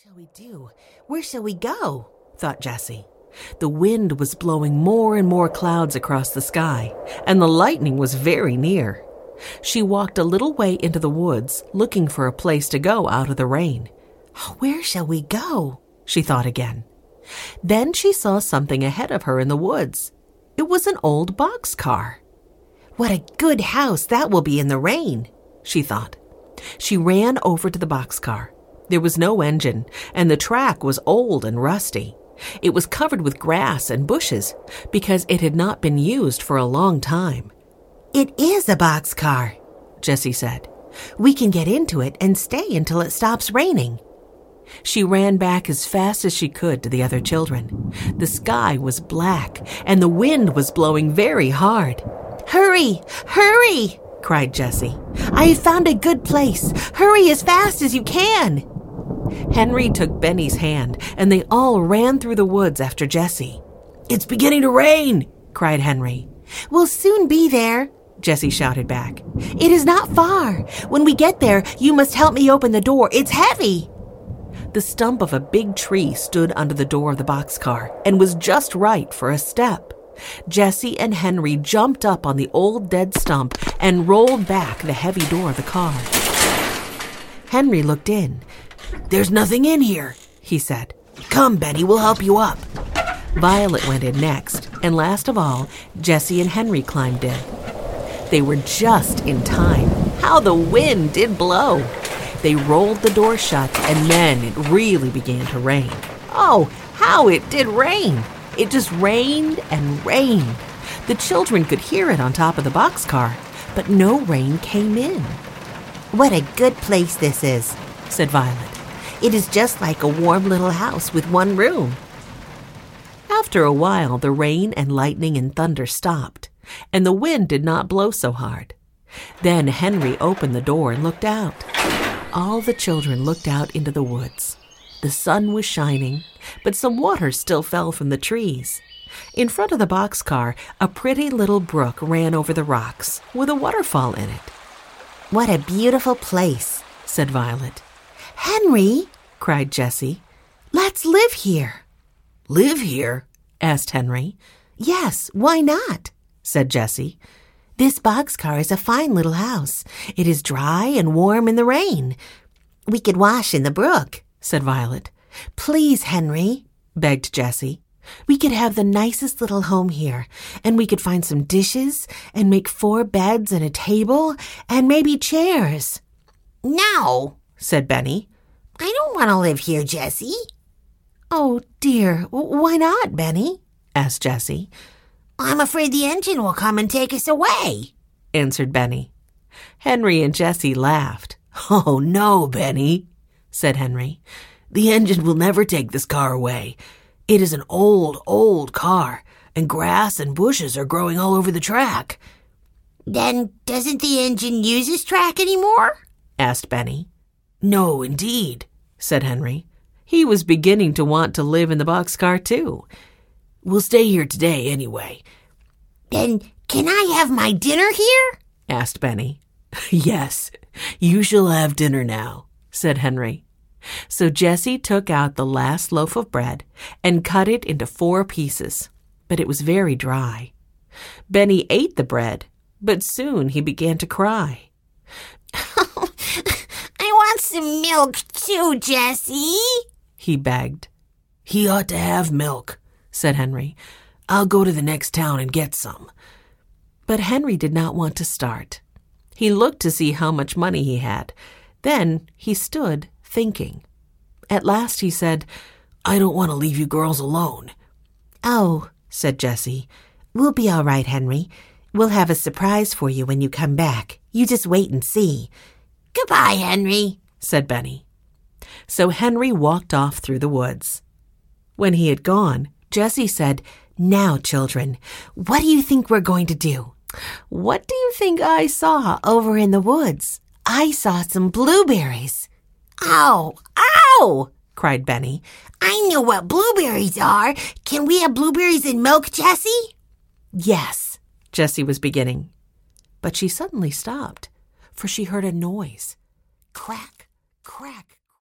Shall we do? Where shall we go? Thought Jessie. The wind was blowing more and more clouds across the sky, and the lightning was very near. She walked a little way into the woods, looking for a place to go out of the rain. Where shall we go? She thought again. Then she saw something ahead of her in the woods. It was an old boxcar. What a good house that will be in the rain, she thought. She ran over to the boxcar. There was no engine, and the track was old and rusty. It was covered with grass and bushes because it had not been used for a long time. It is a boxcar, Jessie said. We can get into it and stay until it stops raining. She ran back as fast as she could to the other children. The sky was black, and the wind was blowing very hard. Hurry! Hurry! Cried Jessie. I have found a good place. Hurry as fast as you can. Henry took Benny's hand, and they all ran through the woods after Jessie. It's beginning to rain, cried Henry. We'll soon be there, Jessie shouted back. It is not far. When we get there, you must help me open the door. It's heavy. The stump of a big tree stood under the door of the boxcar and was just right for a step. Jessie and Henry jumped up on the old dead stump and rolled back the heavy door of the car. Henry looked in. There's nothing in here, he said. Come, Benny, we'll help you up. Violet went in next, and last of all, Jessie and Henry climbed in. They were just in time. How the wind did blow! They rolled the door shut, and then it really began to rain. Oh, how it did rain! It just rained and rained. The children could hear it on top of the boxcar, but no rain came in. What a good place this is, said Violet. It is just like a warm little house with one room. After a while, the rain and lightning and thunder stopped, and the wind did not blow so hard. Then Henry opened the door and looked out. All the children looked out into the woods. The sun was shining, but some water still fell from the trees. In front of the boxcar, a pretty little brook ran over the rocks, with a waterfall in it. What a beautiful place, said Violet. Henry, cried Jessie, let's live here. Live here? Asked Henry. Yes, why not? Said Jessie. This boxcar is a fine little house. It is dry and warm in the rain. We could wash in the brook, said Violet. Please, Henry, begged Jessie. We could have the nicest little home here, and we could find some dishes and make 4 beds and a table and maybe chairs. No, said Benny. I don't want to live here, Jessie. Oh, dear, why not, Benny? Asked Jessie. I'm afraid the engine will come and take us away, answered Benny. Henry and Jessie laughed. Oh, no, Benny, said Henry. The engine will never take this car away. It is an old, old car, and grass and bushes are growing all over the track. Then doesn't the engine use this track anymore? Asked Benny. No, indeed, said Henry. He was beginning to want to live in the boxcar, too. We'll stay here today, anyway. Then can I have my dinner here? Asked Benny. Yes, you shall have dinner now, said Henry. So Jessie took out the last loaf of bread and cut it into 4 pieces, but it was very dry. Benny ate the bread, but soon he began to cry. I want some milk too, Jessie, he begged. He ought to have milk, said Henry. I'll go to the next town and get some. But Henry did not want to start. He looked to see how much money he had. Then he stood thinking. At last he said, I don't want to leave you girls alone. Oh, said Jessie, we'll be all right, Henry. We'll have a surprise for you when you come back. You just wait and see. Goodbye, Henry, said Benny. So Henry walked off through the woods. When he had gone, Jessie said, Now, children, what do you think we're going to do? What do you think I saw over in the woods? I saw some blueberries. Ow! Ow! Cried Benny. I know what blueberries are. Can we have blueberries and milk, Jessie? Yes, Jessie was beginning. But she suddenly stopped, for she heard a noise. Crack, crack.